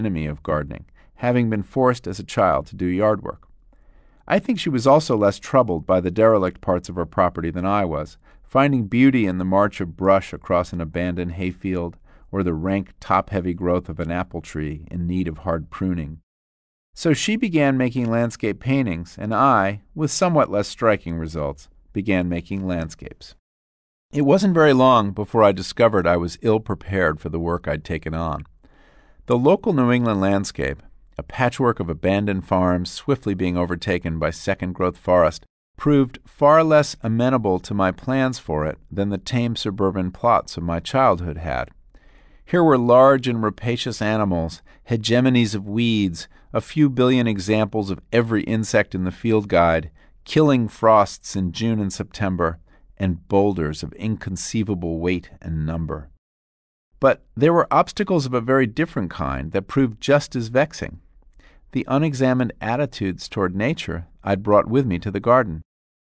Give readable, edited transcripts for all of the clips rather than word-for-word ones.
enemy of gardening, having been forced as a child to do yard work. I think she was also less troubled by the derelict parts of her property than I was, finding beauty in the march of brush across an abandoned hayfield or the rank top-heavy growth of an apple tree in need of hard pruning. So she began making landscape paintings, and I, with somewhat less striking results, began making landscapes. It wasn't very long before I discovered I was ill-prepared for the work I'd taken on. The local New England landscape, a patchwork of abandoned farms swiftly being overtaken by second-growth forest, proved far less amenable to my plans for it than the tame suburban plots of my childhood had. Here were large and rapacious animals, hegemonies of weeds, a few billion examples of every insect in the field guide, killing frosts in June and September, and boulders of inconceivable weight and number. But there were obstacles of a very different kind that proved just as vexing. The unexamined attitudes toward nature I'd brought with me to the garden.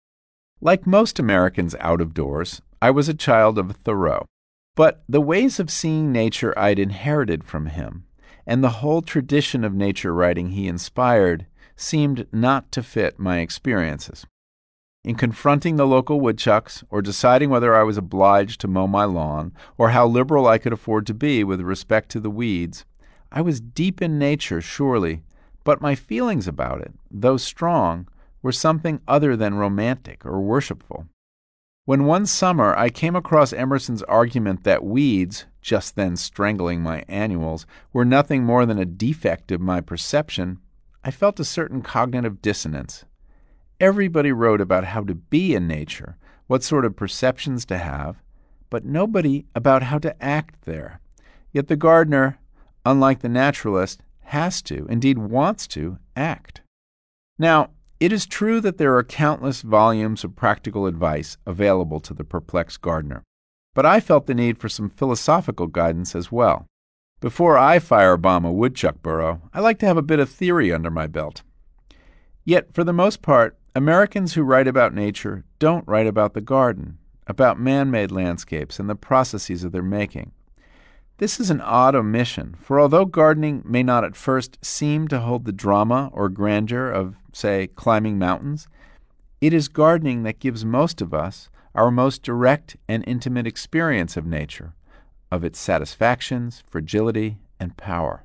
Like most Americans out of doors, I was a child of Thoreau. But the ways of seeing nature I'd inherited from him, and the whole tradition of nature writing he inspired, seemed not to fit my experiences. In confronting the local woodchucks, or deciding whether I was obliged to mow my lawn, or how liberal I could afford to be with respect to the weeds, I was deep in nature, surely, but my feelings about it, though strong, were something other than romantic or worshipful. When one summer I came across Emerson's argument that weeds, just then strangling my annuals, were nothing more than a defect of my perception, I felt a certain cognitive dissonance. Everybody wrote about how to be in nature, what sort of perceptions to have, but nobody about how to act there. Yet the gardener, unlike the naturalist, has to, indeed wants to, act. Now, it is true that there are countless volumes of practical advice available to the perplexed gardener, but I felt the need for some philosophical guidance as well. Before I firebomb a woodchuck burrow, I like to have a bit of theory under my belt. Yet, for the most part, Americans who write about nature don't write about the garden, about man-made landscapes and the processes of their making. This is an odd omission, for although gardening may not at first seem to hold the drama or grandeur of, say, climbing mountains, it is gardening that gives most of us our most direct and intimate experience of nature, of its satisfactions, fragility, and power.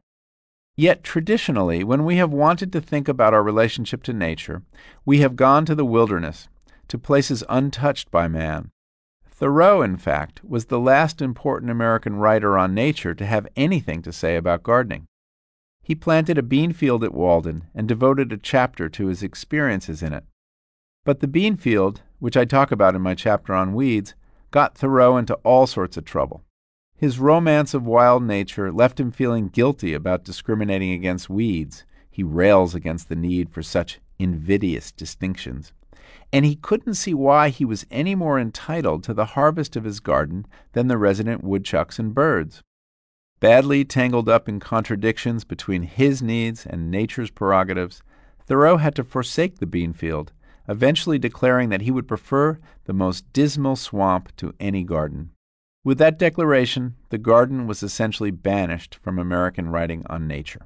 Yet traditionally, when we have wanted to think about our relationship to nature, we have gone to the wilderness, to places untouched by man. Thoreau, in fact, was the last important American writer on nature to have anything to say about gardening. He planted a bean field at Walden and devoted a chapter to his experiences in it. But the bean field, which I talk about in my chapter on weeds, got Thoreau into all sorts of trouble. His romance of wild nature left him feeling guilty about discriminating against weeds. He rails against the need for such invidious distinctions. And he couldn't see why he was any more entitled to the harvest of his garden than the resident woodchucks and birds. Badly tangled up in contradictions between his needs and nature's prerogatives, Thoreau had to forsake the bean field, eventually declaring that he would prefer the most dismal swamp to any garden. With that declaration, the garden was essentially banished from American writing on nature.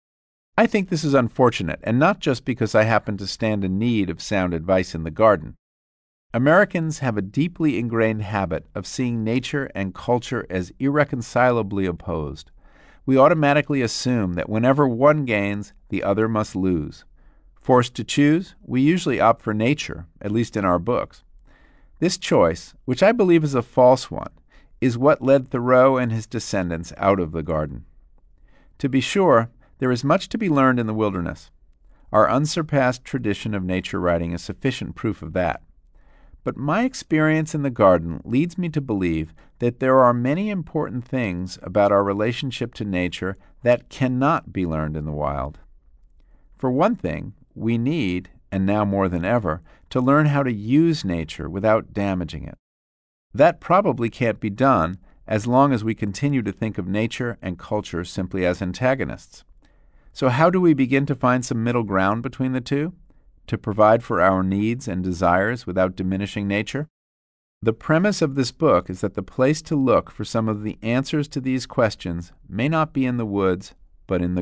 I think this is unfortunate, and not just because I happen to stand in need of sound advice in the garden. Americans have a deeply ingrained habit of seeing nature and culture as irreconcilably opposed. We automatically assume that whenever one gains, the other must lose. Forced to choose, we usually opt for nature, at least in our books. This choice, which I believe is a false one, is what led Thoreau and his descendants out of the garden. To be sure, there is much to be learned in the wilderness. Our unsurpassed tradition of nature writing is sufficient proof of that. But my experience in the garden leads me to believe that there are many important things about our relationship to nature that cannot be learned in the wild. For one thing, we need, and now more than ever, to learn how to use nature without damaging it. That probably can't be done as long as we continue to think of nature and culture simply as antagonists. So how do we begin to find some middle ground between the two, to provide for our needs and desires without diminishing nature? The premise of this book is that the place to look for some of the answers to these questions may not be in the woods, but in the